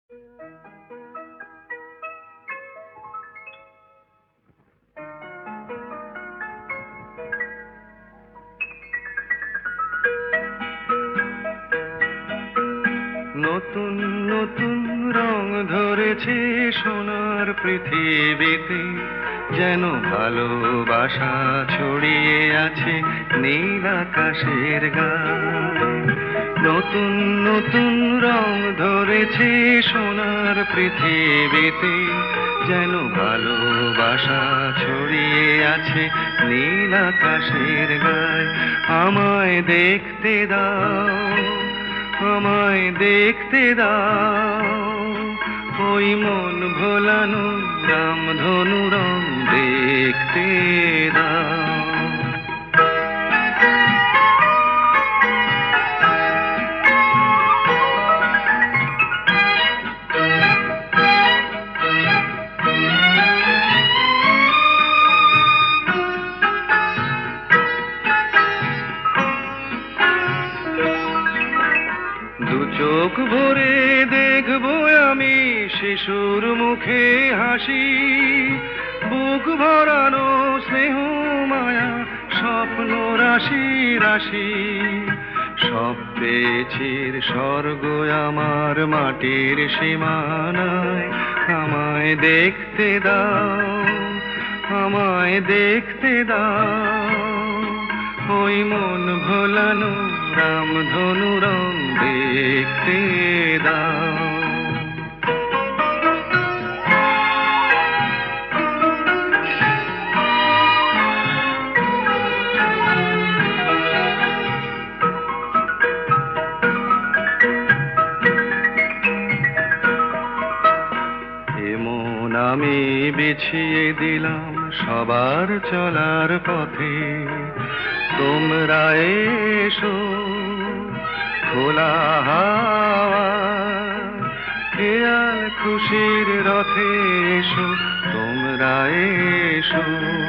নতুন নতুন রং ধরেছে সোনার পৃথিবীতে, যেন ভালোবাসা ছড়িয়ে আছে নীল আকাশের গায়ে। নতুন নতুন রং ধরেছে সোনার পৃথিবীতে, যেন ভালোবাসা ছড়িয়ে আছে নীল আকাশের গায়ে। আমায় দেখতে দাও, আমায় দেখতে দাও, ওই মন ভোলানো রামধনু রং দেখতে দাও। দু চোখ ভরে দেখবো আমি শিশুর মুখে হাসি, বুক ভরানো স্নেহ মায়া স্বপ্ন রাশি রাশি। সব পেয়েছির স্বর্গ আমার মাটির সীমানায়। আমায় দেখতে দাও, আমায় দেখতে দাও, ওই মন ভোলানো রামধনু রং দেখতে দাও। এমন আমি বিছিয়ে দিলাম সবার চলার পথে, তোমরা এসো খোলা হাওয়া, খেয়াল খুশির রথে এসো তোমরা এসো।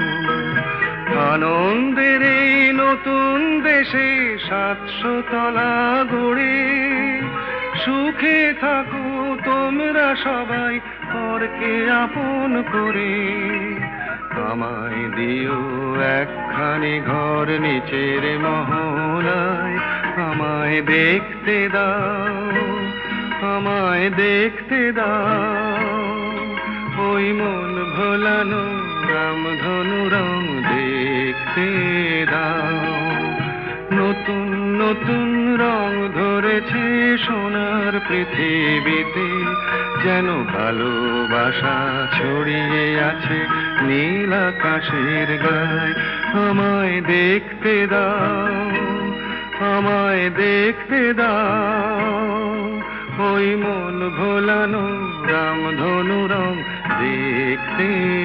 আনন্দের এই নতুন দেশে 700 তলা গড়ে, সুখে থাকো তোমরা সবাই পরকে আপন করে। আমায় দিও একখানি ঘর নিচের মহলায়। আমায় দেখতে দাও, আমায় দেখতে দাও, ওই মন ভোলানো রামধনু রং দেখতে দাও। নতুন নতুন রং ধরেছে সোনার পৃথিবীতে, যেন ভালোবাসা ছড়িয়ে আছে নীল আকাশের গায়ে। আমায় দেখতে দাও, আমায় দেখতে দাও, ওই মন ভোলানো রামধনু রং দেখতে